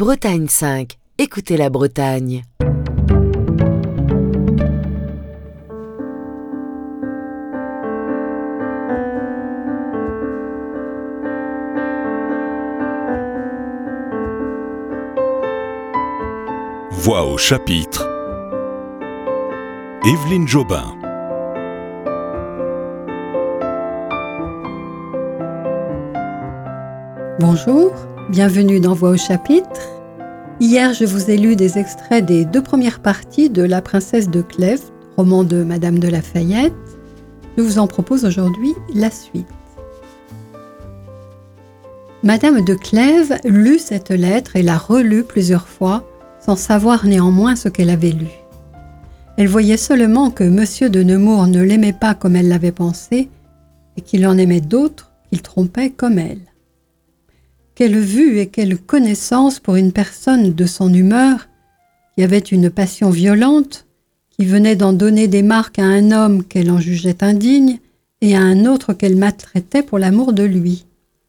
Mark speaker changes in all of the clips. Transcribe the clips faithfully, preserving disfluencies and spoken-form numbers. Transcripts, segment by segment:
Speaker 1: Bretagne cinq. Écoutez la Bretagne.
Speaker 2: Voix au chapitre. Évelyne Jobin.
Speaker 3: Bonjour, bienvenue dans Voix au chapitre. Hier, je vous ai lu des extraits des deux premières parties de La princesse de Clèves, roman de Madame de La Fayette. Je vous en propose aujourd'hui la suite. Madame de Clèves lut cette lettre et la relut plusieurs fois, sans savoir néanmoins ce qu'elle avait lu. Elle voyait seulement que Monsieur de Nemours ne l'aimait pas comme elle l'avait pensé, et qu'il en aimait d'autres qu'il trompait comme elle. Quelle vue et quelle connaissance pour une personne de son humeur, qui avait une passion violente, qui venait d'en donner des marques à un homme qu'elle en jugeait indigne et à un autre qu'elle maltraitait pour l'amour de lui.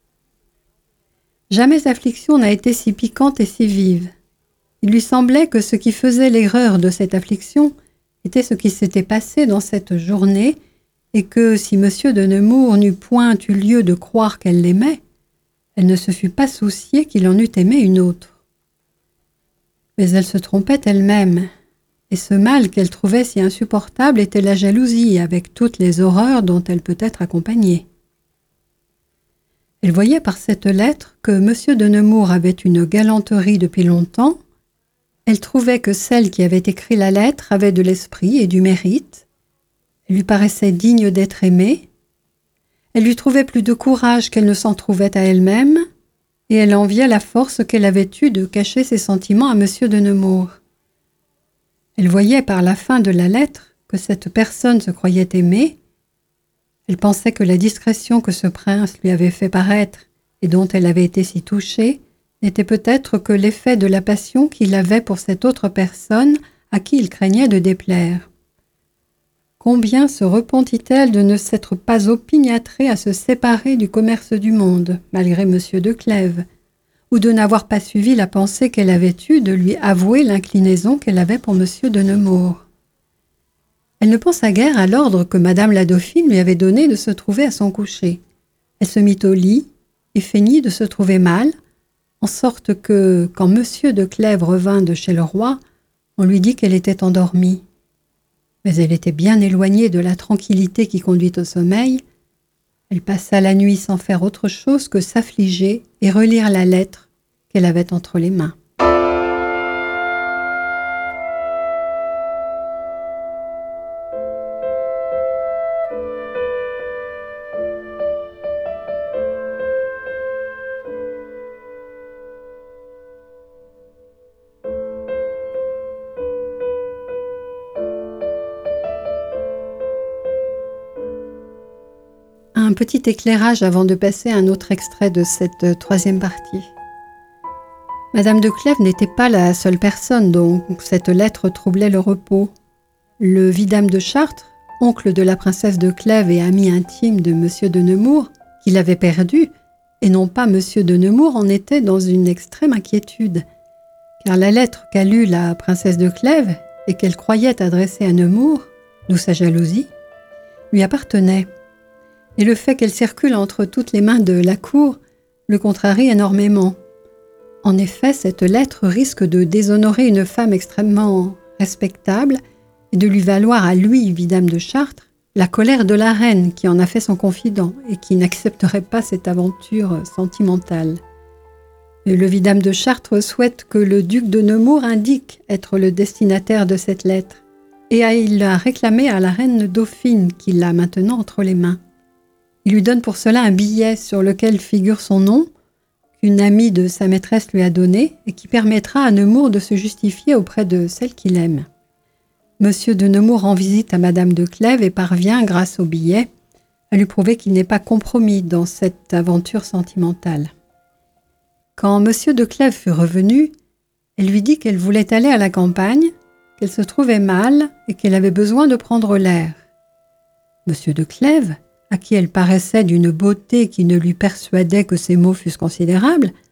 Speaker 3: Jamais affliction n'a été si piquante et si vive. Il lui semblait que ce qui faisait l'erreur de cette affliction était ce qui s'était passé dans cette journée et que si Monsieur de Nemours n'eût point eu lieu de croire qu'elle l'aimait, elle ne se fût pas souciée qu'il en eût aimé une autre. Mais elle se trompait elle-même, et ce mal qu'elle trouvait si insupportable était la jalousie avec toutes les horreurs dont elle peut être accompagnée. Elle voyait par cette lettre que Monsieur de Nemours avait une galanterie depuis longtemps. Elle trouvait que celle qui avait écrit la lettre avait de l'esprit et du mérite. Elle lui paraissait digne d'être aimée. Elle lui trouvait plus de courage qu'elle ne s'en trouvait à elle-même, et elle enviait la force qu'elle avait eue de cacher ses sentiments à Monsieur de Nemours. Elle voyait par la fin de la lettre que cette personne se croyait aimée. Elle pensait que la discrétion que ce prince lui avait fait paraître et dont elle avait été si touchée n'était peut-être que l'effet de la passion qu'il avait pour cette autre personne à qui il craignait de déplaire. Combien se repentit-elle de ne s'être pas opiniâtrée à se séparer du commerce du monde, malgré Monsieur de Clèves, ou de n'avoir pas suivi la pensée qu'elle avait eue de lui avouer l'inclinaison qu'elle avait pour Monsieur de Nemours. Elle ne pensa guère à l'ordre que Madame la Dauphine lui avait donné de se trouver à son coucher. Elle se mit au lit et feignit de se trouver mal, en sorte que, quand Monsieur de Clèves revint de chez le roi, on lui dit qu'elle était endormie. Mais elle était bien éloignée de la tranquillité qui conduit au sommeil. Elle passa la nuit sans faire autre chose que s'affliger et relire la lettre qu'elle avait entre les mains. Un petit éclairage avant de passer à un autre extrait de cette troisième partie. Madame de Clèves n'était pas la seule personne dont cette lettre troublait le repos. Le vidame de Chartres, oncle de la princesse de Clèves et ami intime de Monsieur de Nemours, qui l'avait perdu, et non pas Monsieur de Nemours, en était dans une extrême inquiétude, car la lettre qu'a lue la princesse de Clèves et qu'elle croyait adressée à Nemours, d'où sa jalousie, lui appartenait. Et le fait qu'elle circule entre toutes les mains de la cour le contrarie énormément. En effet, cette lettre risque de déshonorer une femme extrêmement respectable et de lui valoir à lui, vidame de Chartres, la colère de la reine qui en a fait son confident et qui n'accepterait pas cette aventure sentimentale. Et le vidame de Chartres souhaite que le duc de Nemours indique être le destinataire de cette lettre et il l'a réclamé à la reine dauphine qui l'a maintenant entre les mains. Il lui donne pour cela un billet sur lequel figure son nom, qu'une amie de sa maîtresse lui a donné et qui permettra à Nemours de se justifier auprès de celle qu'il aime. Monsieur de Nemours rend visite à Madame de Clèves et parvient, grâce au billet, à lui prouver qu'il n'est pas compromis dans cette aventure sentimentale. Quand Monsieur de Clèves fut revenu, elle lui dit qu'elle voulait aller à la campagne, qu'elle se trouvait mal et qu'elle avait besoin de prendre l'air. Monsieur de Clèves, à qui elle paraissait d'une beauté qui ne lui persuadait que ses maux fussent considérables,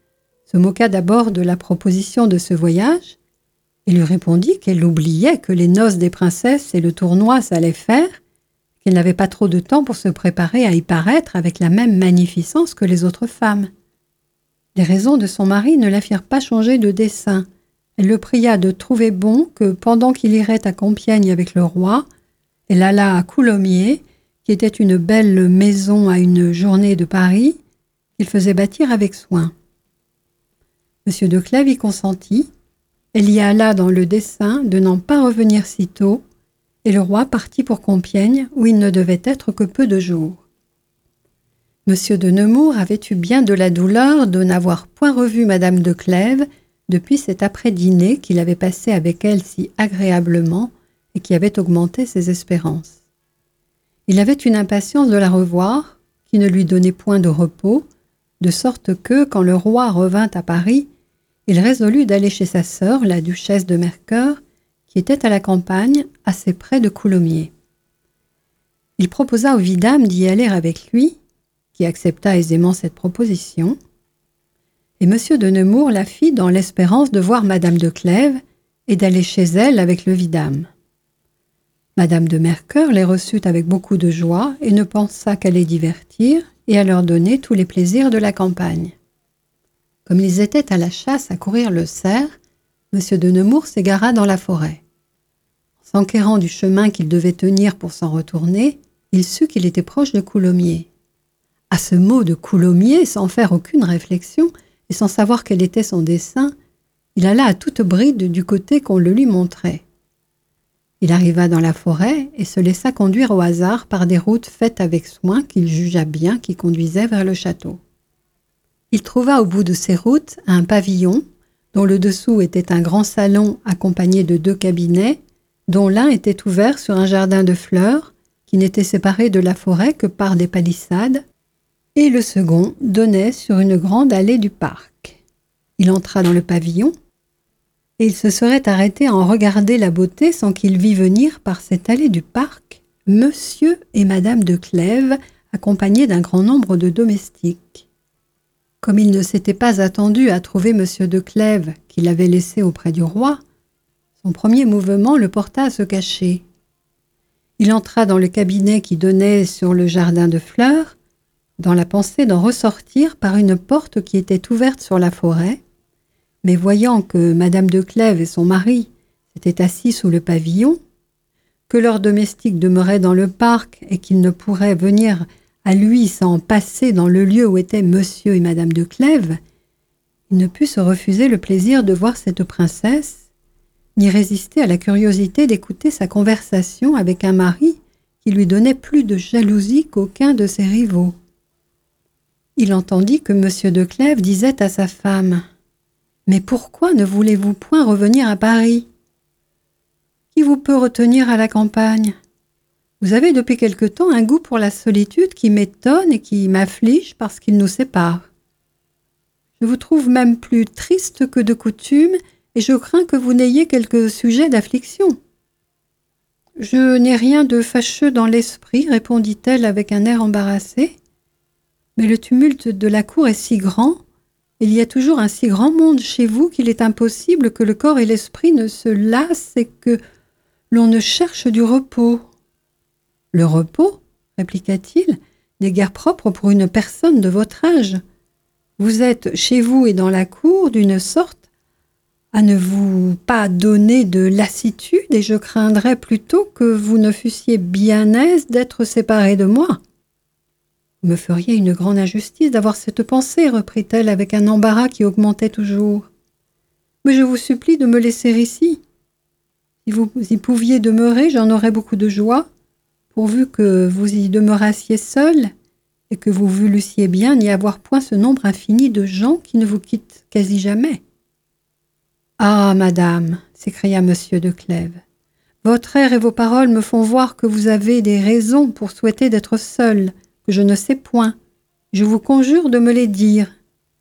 Speaker 3: se moqua d'abord de la proposition de ce voyage et lui répondit qu'elle oubliait que les noces des princesses et le tournoi s'allaient faire, qu'elle n'avait pas trop de temps pour se préparer à y paraître avec la même magnificence que les autres femmes. Les raisons de son mari ne la firent pas changer de dessein. Elle le pria de trouver bon que, pendant qu'il irait à Compiègne avec le roi, elle alla à Coulommiers, qui était une belle maison à une journée de Paris, qu'il faisait bâtir avec soin. Monsieur de Clèves y consentit. Elle y alla dans le dessein de n'en pas revenir si tôt, et le roi partit pour Compiègne, où il ne devait être que peu de jours. Monsieur de Nemours avait eu bien de la douleur de n'avoir point revu madame de Clèves depuis cet après-dîner qu'il avait passé avec elle si agréablement et qui avait augmenté ses espérances. Il avait une impatience de la revoir, qui ne lui donnait point de repos, de sorte que, quand le roi revint à Paris, il résolut d'aller chez sa sœur, la duchesse de Mercœur, qui était à la campagne, assez près de Coulommiers. Il proposa au vidame d'y aller avec lui, qui accepta aisément cette proposition, et monsieur de Nemours la fit dans l'espérance de voir madame de Clèves et d'aller chez elle avec le vidame. Madame de Mercœur les reçut avec beaucoup de joie et ne pensa qu'à les divertir et à leur donner tous les plaisirs de la campagne. Comme ils étaient à la chasse à courir le cerf, monsieur de Nemours s'égara dans la forêt. En s'enquérant du chemin qu'il devait tenir pour s'en retourner, il sut qu'il était proche de Coulommiers. À ce mot de Coulommiers, sans faire aucune réflexion et sans savoir quel était son dessein, il alla à toute bride du côté qu'on le lui montrait. Il arriva dans la forêt et se laissa conduire au hasard par des routes faites avec soin qu'il jugea bien qui conduisaient vers le château. Il trouva au bout de ces routes un pavillon dont le dessous était un grand salon accompagné de deux cabinets, dont l'un était ouvert sur un jardin de fleurs qui n'était séparé de la forêt que par des palissades, et le second donnait sur une grande allée du parc. Il entra dans le pavillon, et il se serait arrêté à en regarder la beauté sans qu'il vît venir par cette allée du parc monsieur et madame de Clèves, accompagnés d'un grand nombre de domestiques. Comme il ne s'était pas attendu à trouver monsieur de Clèves qu'il avait laissé auprès du roi, son premier mouvement le porta à se cacher. Il entra dans le cabinet qui donnait sur le jardin de fleurs, dans la pensée d'en ressortir par une porte qui était ouverte sur la forêt, mais voyant que madame de Clèves et son mari s'étaient assis sous le pavillon, que leurs domestiques demeuraient dans le parc et qu'ils ne pourraient venir à lui sans passer dans le lieu où étaient monsieur et madame de Clèves, il ne put se refuser le plaisir de voir cette princesse, ni résister à la curiosité d'écouter sa conversation avec un mari qui lui donnait plus de jalousie qu'aucun de ses rivaux. Il entendit que monsieur de Clèves disait à sa femme « Mais pourquoi ne voulez-vous point revenir à Paris ? Qui vous peut retenir à la campagne ? Vous avez depuis quelque temps un goût pour la solitude qui m'étonne et qui m'afflige parce qu'il nous sépare. Je vous trouve même plus triste que de coutume et je crains que vous n'ayez quelque sujet d'affliction. » « Je n'ai rien de fâcheux dans l'esprit, répondit-elle avec un air embarrassé. Mais le tumulte de la cour est si grand, il y a toujours un si grand monde chez vous qu'il est impossible que le corps et l'esprit ne se lassent et que l'on ne cherche du repos. »« Le repos, répliqua-t-il, n'est guère propre pour une personne de votre âge. Vous êtes chez vous et dans la cour d'une sorte à ne vous pas donner de lassitude et je craindrais plutôt que vous ne fussiez bien aise d'être séparé de moi. » « Vous me feriez une grande injustice d'avoir cette pensée, reprit-elle avec un embarras qui augmentait toujours. Mais je vous supplie de me laisser ici. Si vous y pouviez demeurer, j'en aurais beaucoup de joie, pourvu que vous y demeurassiez seul et que vous voulussiez bien n'y avoir point ce nombre infini de gens qui ne vous quittent quasi jamais. »« Ah, madame, s'écria monsieur de Clèves, votre air et vos paroles me font voir que vous avez des raisons pour souhaiter d'être seule, que je ne sais point. Je vous conjure de me les dire. »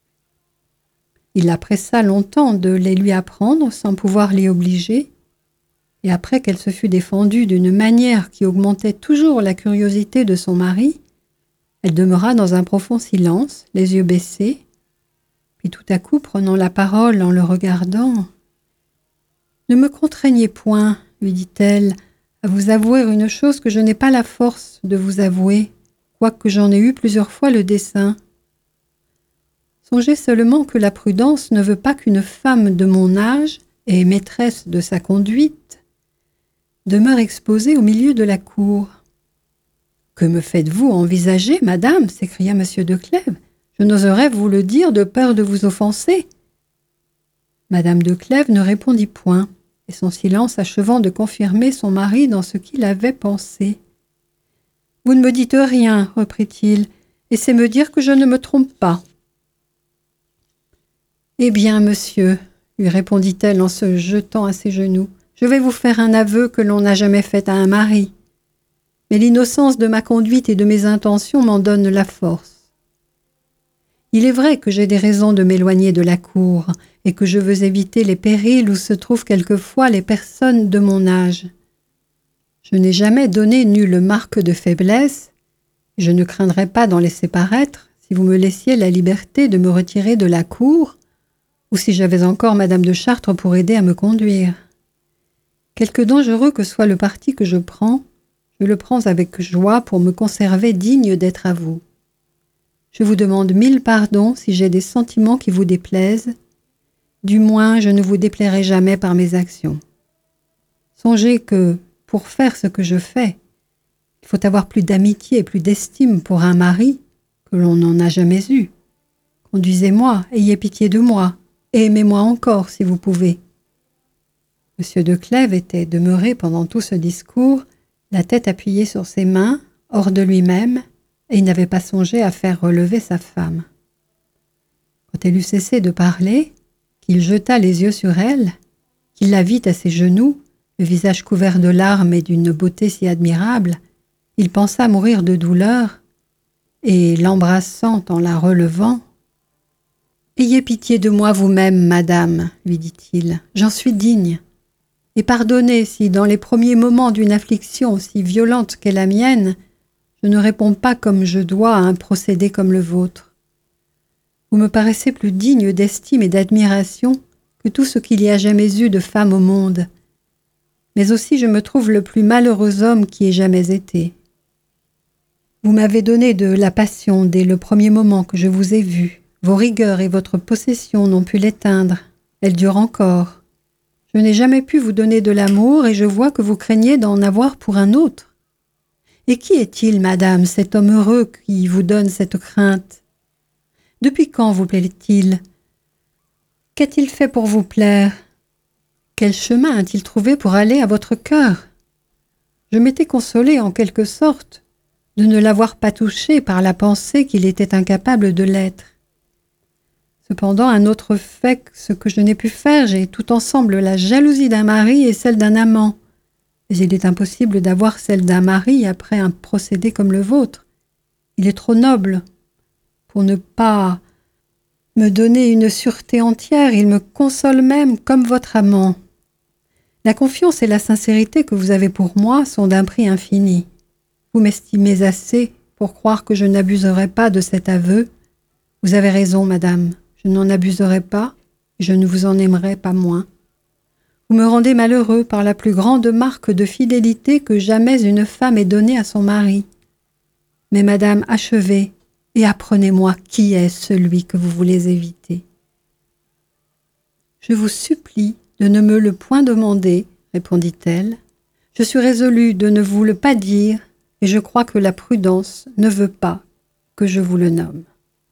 Speaker 3: Il la pressa longtemps de les lui apprendre sans pouvoir l'y obliger, et après qu'elle se fut défendue d'une manière qui augmentait toujours la curiosité de son mari, elle demeura dans un profond silence, les yeux baissés, Puis tout à coup, prenant la parole en le regardant, « Ne me contraignez point, lui dit-elle, à vous avouer une chose que je n'ai pas la force de vous avouer, quoique j'en ai eu plusieurs fois le dessein. Songez seulement que la prudence ne veut pas qu'une femme de mon âge et maîtresse de sa conduite demeure exposée au milieu de la cour. »« Que me faites-vous envisager, madame » s'écria M. de Clèves. « Je n'oserais vous le dire de peur de vous offenser. » Madame de Clèves ne répondit point, et son silence achevant de confirmer son mari dans ce qu'il avait pensé. « Vous ne me dites rien, reprit-il, et c'est me dire que je ne me trompe pas. »« Eh bien, monsieur, lui répondit-elle en se jetant à ses genoux, je vais vous faire un aveu que l'on n'a jamais fait à un mari. Mais l'innocence de ma conduite et de mes intentions m'en donne la force. Il est vrai que j'ai des raisons de m'éloigner de la cour et que je veux éviter les périls où se trouvent quelquefois les personnes de mon âge. Je n'ai jamais donné nulle marque de faiblesse, et je ne craindrais pas d'en laisser paraître si vous me laissiez la liberté de me retirer de la cour ou si j'avais encore madame de Chartres pour aider à me conduire. Quelque dangereux que soit le parti que je prends, je le prends avec joie pour me conserver digne d'être à vous. Je vous demande mille pardons si j'ai des sentiments qui vous déplaisent. Du moins, je ne vous déplairai jamais par mes actions. Songez que, pour faire ce que je fais, il faut avoir plus d'amitié et plus d'estime pour un mari que l'on n'en a jamais eu. Conduisez-moi, ayez pitié de moi, et aimez-moi encore si vous pouvez. » Monsieur de Clèves était demeuré pendant tout ce discours, la tête appuyée sur ses mains, hors de lui-même, et il n'avait pas songé à faire relever sa femme. Quand elle eut cessé de parler, qu'il jeta les yeux sur elle, qu'il la vit à ses genoux, le visage couvert de larmes et d'une beauté si admirable, il pensa mourir de douleur, et l'embrassant en la relevant, « Ayez pitié de moi vous-même, madame, lui dit-il, j'en suis digne. Et pardonnez si, dans les premiers moments d'une affliction aussi violente qu'est la mienne, je ne réponds pas comme je dois à un procédé comme le vôtre. Vous me paraissez plus digne d'estime et d'admiration que tout ce qu'il y a jamais eu de femme au monde. Mais aussi je me trouve le plus malheureux homme qui ait jamais été. Vous m'avez donné de la passion dès le premier moment que je vous ai vu. Vos rigueurs et votre possession n'ont pu l'éteindre. Elle dure encore. Je n'ai jamais pu vous donner de l'amour et je vois que vous craignez d'en avoir pour un autre. Et qui est-il, madame, cet homme heureux qui vous donne cette crainte? Depuis quand vous plaît-il? Qu'a-t-il fait pour vous plaire? Quel chemin a-t-il trouvé pour aller à votre cœur? Je m'étais consolée, en quelque sorte, de ne l'avoir pas touché par la pensée qu'il était incapable de l'être. Cependant, un autre fait ce que je n'ai pu faire, j'ai tout ensemble la jalousie d'un mari et celle d'un amant. Mais il est impossible d'avoir celle d'un mari après un procédé comme le vôtre. Il est trop noble. Pour ne pas me donner une sûreté entière, il me console même comme votre amant. La confiance et la sincérité que vous avez pour moi sont d'un prix infini. Vous m'estimez assez pour croire que je n'abuserai pas de cet aveu. Vous avez raison, madame. Je n'en abuserai pas, et je ne vous en aimerai pas moins. Vous me rendez malheureux par la plus grande marque de fidélité que jamais une femme ait donnée à son mari. Mais madame, achevez, et apprenez-moi qui est celui que vous voulez éviter. Je vous supplie de ne me le point demander, répondit-elle. Je suis résolue de ne vous le pas dire, et je crois que la prudence ne veut pas que je vous le nomme.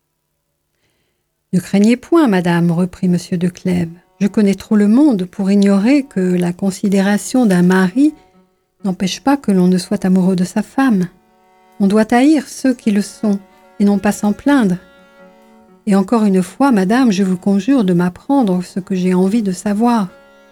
Speaker 3: « Ne craignez point, madame, reprit M. de Clèves. Je connais trop le monde pour ignorer que la considération d'un mari n'empêche pas que l'on ne soit amoureux de sa femme. On doit haïr ceux qui le sont, et non pas s'en plaindre. Et encore une fois, madame, je vous conjure de m'apprendre ce que j'ai envie de savoir. »«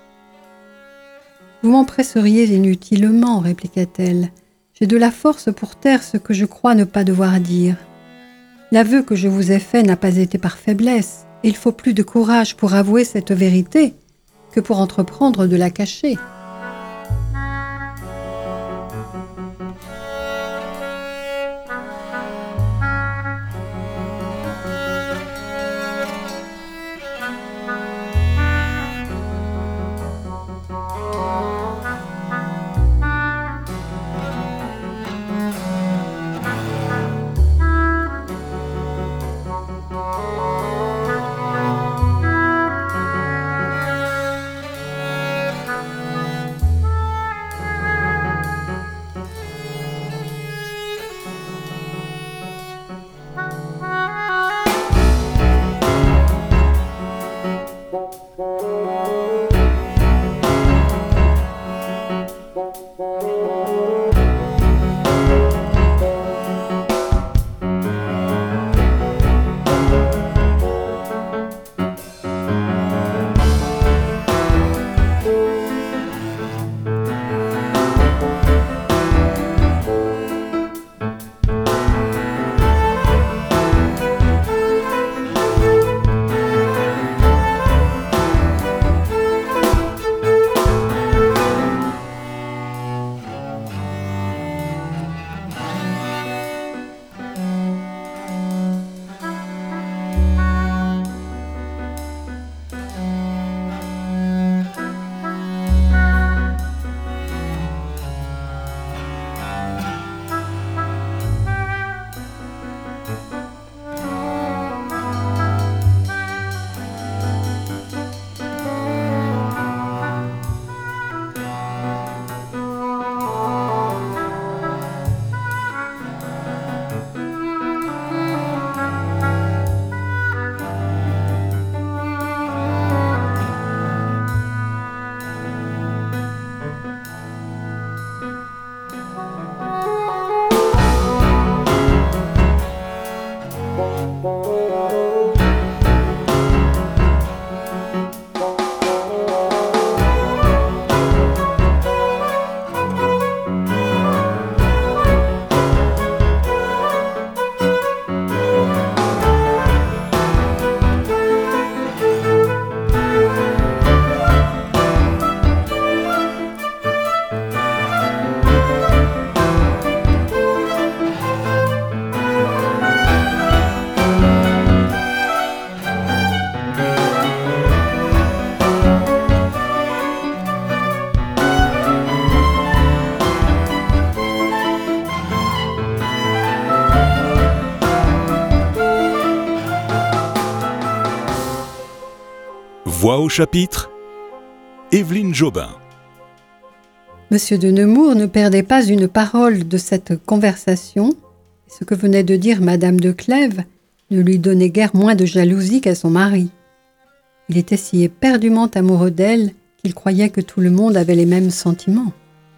Speaker 3: Vous m'empresseriez inutilement, répliqua-t-elle. J'ai de la force pour taire ce que je crois ne pas devoir dire. L'aveu que je vous ai fait n'a pas été par faiblesse, et il faut plus de courage pour avouer cette vérité que pour entreprendre de la cacher. »
Speaker 2: Voix au chapitre, Évelyne Jobin.
Speaker 3: Monsieur de Nemours ne perdait pas une parole de cette conversation. Ce que venait de dire Madame de Clèves ne lui donnait guère moins de jalousie qu'à son mari. Il était si éperdument amoureux d'elle qu'il croyait que tout le monde avait les mêmes sentiments.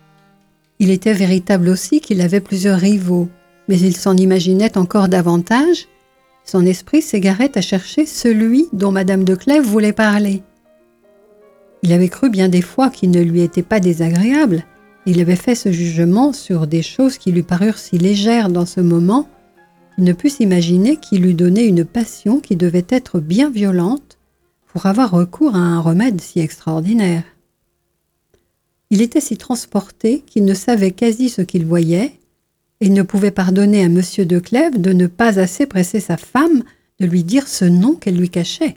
Speaker 3: Il était véritable aussi qu'il avait plusieurs rivaux, mais il s'en imaginait encore davantage. Son esprit s'égarait à chercher celui dont Madame de Clèves voulait parler. Il avait cru bien des fois qu'il ne lui était pas désagréable. Il avait fait ce jugement sur des choses qui lui parurent si légères dans ce moment qu'il ne put s'imaginer qu'il eût donné une passion qui devait être bien violente pour avoir recours à un remède si extraordinaire. Il était si transporté qu'il ne savait quasi ce qu'il voyait, et il ne pouvait pardonner à Monsieur de Clèves de ne pas assez presser sa femme de lui dire ce nom qu'elle lui cachait.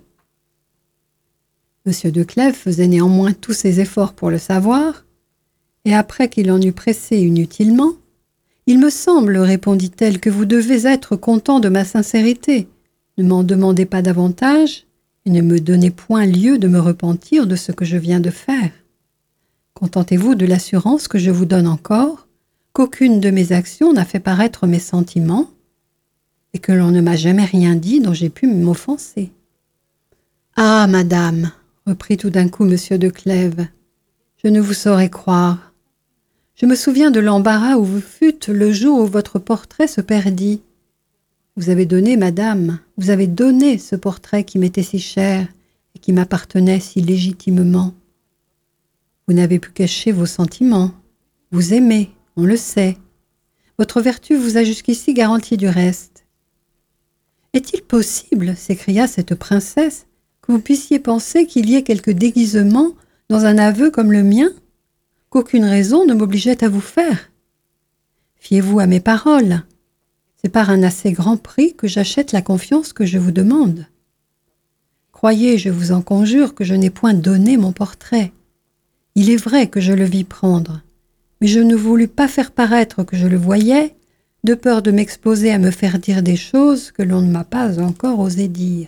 Speaker 3: Monsieur de Clèves faisait néanmoins tous ses efforts pour le savoir, et après qu'il en eut pressé inutilement, « Il me semble, répondit-elle, que vous devez être content de ma sincérité. Ne m'en demandez pas davantage, et ne me donnez point lieu de me repentir de ce que je viens de faire. Contentez-vous de l'assurance que je vous donne encore, qu'aucune de mes actions n'a fait paraître mes sentiments, et que l'on ne m'a jamais rien dit dont j'ai pu m'offenser. »« Ah, madame, reprit tout d'un coup Monsieur de Clèves, je ne vous saurais croire. Je me souviens de l'embarras où vous fûtes le jour où votre portrait se perdit. Vous avez donné, madame, vous avez donné ce portrait qui m'était si cher et qui m'appartenait si légitimement. Vous n'avez pu cacher vos sentiments. Vous aimez, on le sait. Votre vertu vous a jusqu'ici garanti du reste. Est-il possible, s'écria cette princesse, que vous puissiez penser qu'il y ait quelque déguisement dans un aveu comme le mien, qu'aucune raison ne m'obligeait à vous faire? Fiez-vous à mes paroles. C'est par un assez grand prix que j'achète la confiance que je vous demande. Croyez, je vous en conjure, que je n'ai point donné mon portrait. Il est vrai que je le vis prendre, mais je ne voulus pas faire paraître que je le voyais, de peur de m'exposer à me faire dire des choses que l'on ne m'a pas encore osé dire.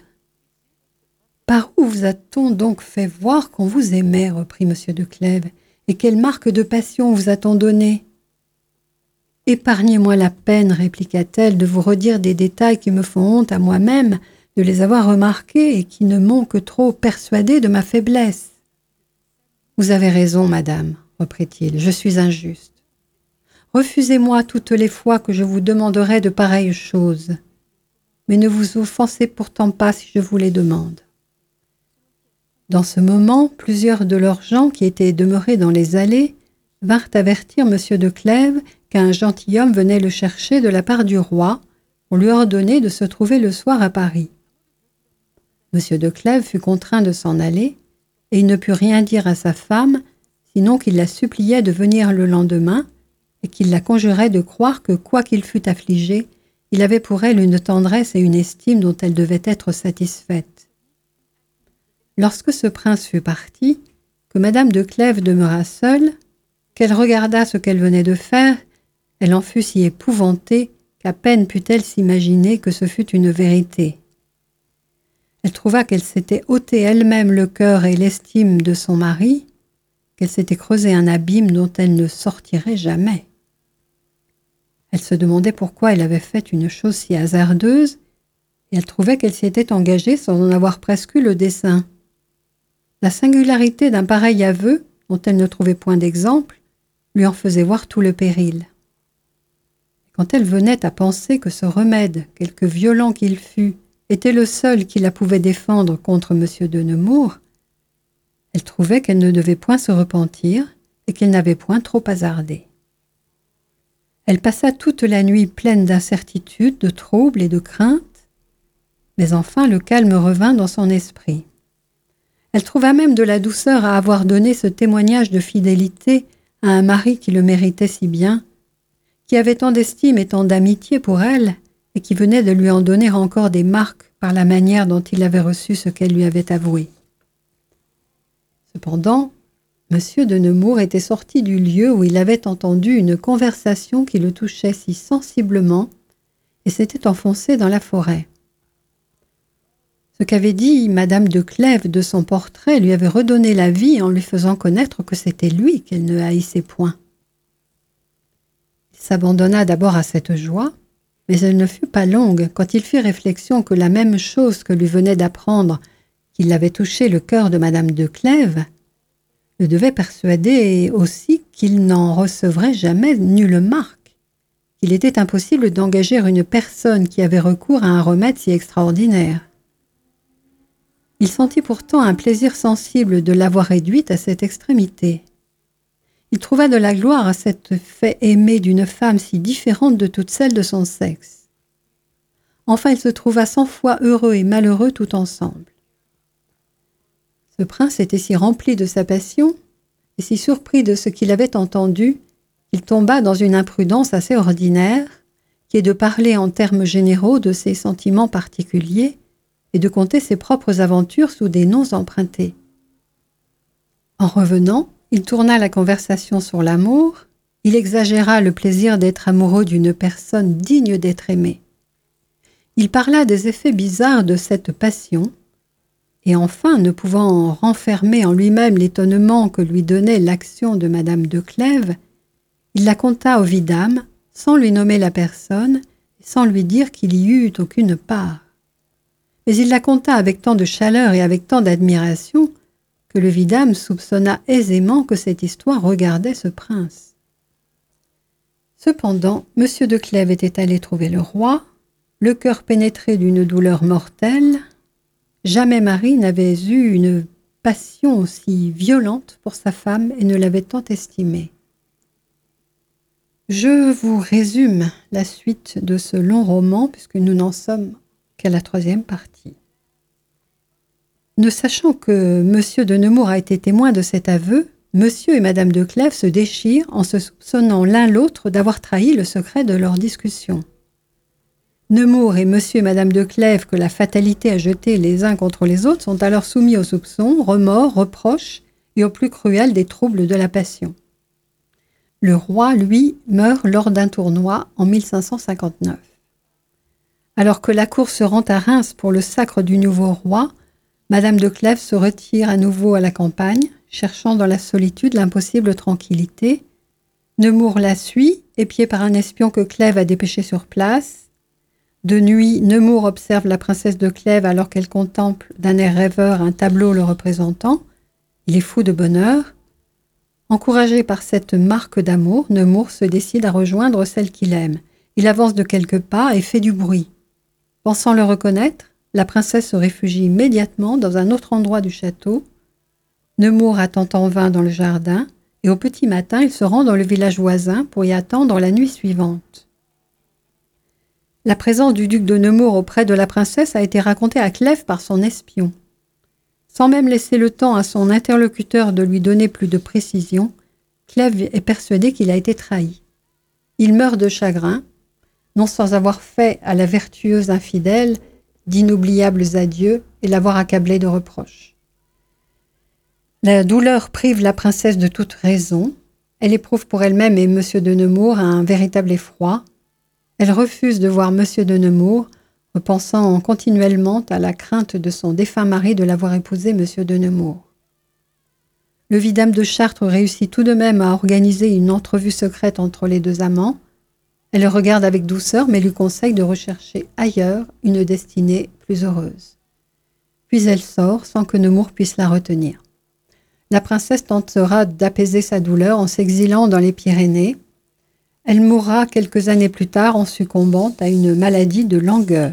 Speaker 3: « Par où vous a-t-on donc fait voir qu'on vous aimait, reprit Monsieur de Clèves, et quelle marque de passion vous a-t-on donné? Épargnez-moi la peine, répliqua-t-elle, de vous redire des détails qui me font honte à moi-même, de les avoir remarqués et qui ne m'ont que trop persuadé de ma faiblesse. Vous avez raison, madame, reprit-il, je suis injuste. Refusez-moi toutes les fois que je vous demanderai de pareilles choses, mais ne vous offensez pourtant pas si je vous les demande. Dans ce moment, plusieurs de leurs gens qui étaient demeurés dans les allées vinrent avertir M. de Clèves qu'un gentilhomme venait le chercher de la part du roi pour lui ordonner de se trouver le soir à Paris. M. de Clèves fut contraint de s'en aller et il ne put rien dire à sa femme, sinon qu'il la suppliait de venir le lendemain et qu'il la conjurait de croire que, quoiqu'il fût affligé, il avait pour elle une tendresse et une estime dont elle devait être satisfaite. Lorsque ce prince fut parti, que madame de Clèves demeura seule, qu'elle regarda ce qu'elle venait de faire, elle en fut si épouvantée qu'à peine put-elle s'imaginer que ce fût une vérité. Elle trouva qu'elle s'était ôté elle-même le cœur et l'estime de son mari, qu'elle s'était creusé un abîme dont elle ne sortirait jamais. Elle se demandait pourquoi elle avait fait une chose si hasardeuse, et elle trouvait qu'elle s'y était engagée sans en avoir presque eu le dessein. La singularité d'un pareil aveu, dont elle ne trouvait point d'exemple, lui en faisait voir tout le péril. Quand elle venait à penser que ce remède, quelque violent qu'il fût, était le seul qui la pouvait défendre contre M. de Nemours, elle trouvait qu'elle ne devait point se repentir et qu'elle n'avait point trop hasardé. Elle passa toute la nuit pleine d'incertitude, de trouble et de crainte, mais enfin le calme revint dans son esprit. Elle trouva même de la douceur à avoir donné ce témoignage de fidélité à un mari qui le méritait si bien, qui avait tant d'estime et tant d'amitié pour elle, et qui venait de lui en donner encore des marques par la manière dont il avait reçu ce qu'elle lui avait avoué. Cependant, M. de Nemours était sorti du lieu où il avait entendu une conversation qui le touchait si sensiblement et s'était enfoncé dans la forêt. Ce qu'avait dit madame de Clèves de son portrait lui avait redonné la vie en lui faisant connaître que c'était lui qu'elle ne haïssait point. Il s'abandonna d'abord à cette joie, mais elle ne fut pas longue quand il fit réflexion que la même chose que lui venait d'apprendre qu'il avait touché le cœur de madame de Clèves le devait persuader aussi qu'il n'en recevrait jamais nulle marque, qu'il était impossible d'engager une personne qui avait recours à un remède si extraordinaire. Il sentit pourtant un plaisir sensible de l'avoir réduite à cette extrémité. Il trouva de la gloire à cette fait aimée d'une femme si différente de toutes celles de son sexe. Enfin, il se trouva cent fois heureux et malheureux tout ensemble. Ce prince était si rempli de sa passion et si surpris de ce qu'il avait entendu qu'il tomba dans une imprudence assez ordinaire, qui est de parler en termes généraux de ses sentiments particuliers et de conter ses propres aventures sous des noms empruntés. En revenant, il tourna la conversation sur l'amour, il exagéra le plaisir d'être amoureux d'une personne digne d'être aimée. Il parla des effets bizarres de cette passion, et enfin, ne pouvant renfermer en lui-même l'étonnement que lui donnait l'action de madame de Clèves, il la conta au vidame, sans lui nommer la personne, et sans lui dire qu'il y eût aucune part. Mais il la conta avec tant de chaleur et avec tant d'admiration que le vidame soupçonna aisément que cette histoire regardait ce prince. Cependant, M. de Clèves était allé trouver le roi, le cœur pénétré d'une douleur mortelle. Jamais Marie n'avait eu une passion aussi violente pour sa femme et ne l'avait tant estimée. Je vous résume la suite de ce long roman, puisque nous n'en sommes qu'à la troisième partie. Ne sachant que M. de Nemours a été témoin de cet aveu, M. et Mme de Clèves se déchirent en se soupçonnant l'un l'autre d'avoir trahi le secret de leur discussion. Nemours et M. et Mme de Clèves, que la fatalité a jetés les uns contre les autres, sont alors soumis aux soupçons, remords, reproches et au plus cruel des troubles de la passion. Le roi, lui, meurt lors d'un tournoi en mille cinq cent cinquante-neuf. Alors que la cour se rend à Reims pour le sacre du nouveau roi, Madame de Clèves se retire à nouveau à la campagne, cherchant dans la solitude l'impossible tranquillité. Nemours la suit, épié par un espion que Clèves a dépêché sur place. De nuit, Nemours observe la princesse de Clèves alors qu'elle contemple d'un air rêveur un tableau le représentant. Il est fou de bonheur. Encouragé par cette marque d'amour, Nemours se décide à rejoindre celle qu'il aime. Il avance de quelques pas et fait du bruit. Pensant le reconnaître, la princesse se réfugie immédiatement dans un autre endroit du château. Nemours attend en vain dans le jardin et au petit matin, il se rend dans le village voisin pour y attendre la nuit suivante. La présence du duc de Nemours auprès de la princesse a été racontée à Clèves par son espion. Sans même laisser le temps à son interlocuteur de lui donner plus de précision, Clèves est persuadé qu'il a été trahi. Il meurt de chagrin, non sans avoir fait à la vertueuse infidèle d'inoubliables adieux et l'avoir accablée de reproches. La douleur prive la princesse de toute raison. Elle éprouve pour elle-même et M. de Nemours un véritable effroi. Elle refuse de voir M. de Nemours, repensant continuellement à la crainte de son défunt mari de l'avoir épousé, M. de Nemours. Le vidame de Chartres réussit tout de même à organiser une entrevue secrète entre les deux amants. Elle le regarde avec douceur, mais lui conseille de rechercher ailleurs une destinée plus heureuse. Puis elle sort sans que Nemours puisse la retenir. La princesse tentera d'apaiser sa douleur en s'exilant dans les Pyrénées. Elle mourra quelques années plus tard en succombant à une maladie de langueur.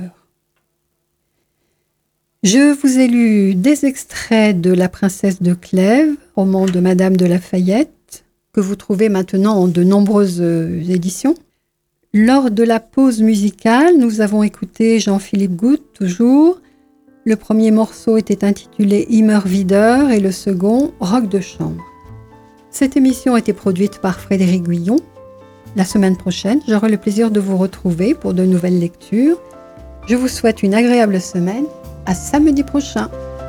Speaker 3: Je vous ai lu des extraits de La princesse de Clèves, roman de Madame de La Fayette, que vous trouvez maintenant en de nombreuses éditions. Lors de la pause musicale, nous avons écouté Jean-Philippe Goutte, toujours. Le premier morceau était intitulé Immer wieder et le second Rock de chambre. Cette émission a été produite par Frédéric Guillon. La semaine prochaine, j'aurai le plaisir de vous retrouver pour de nouvelles lectures. Je vous souhaite une agréable semaine. À samedi prochain.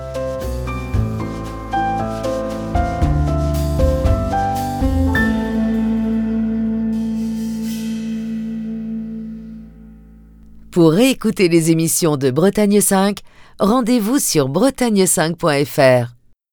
Speaker 1: Pour réécouter les émissions de Bretagne cinq, rendez-vous sur bretagne cinq point f r.